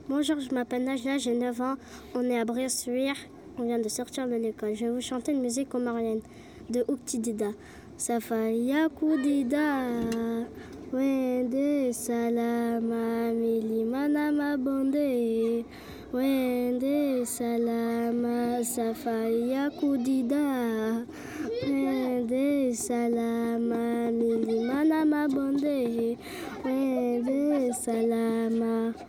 Bonjour, je m'appelle Najla, j'ai 9 ans. On est à Bressuire. On vient de sortir de l'école. Je vais vous chanter une musique comorienne de Ouktidida. Safaya Koudida, Wende Salama, Milimana Mabonde. Wende Salama, Safaya Koudida. Wende Salama, Milimana Mabonde. Wende Salama.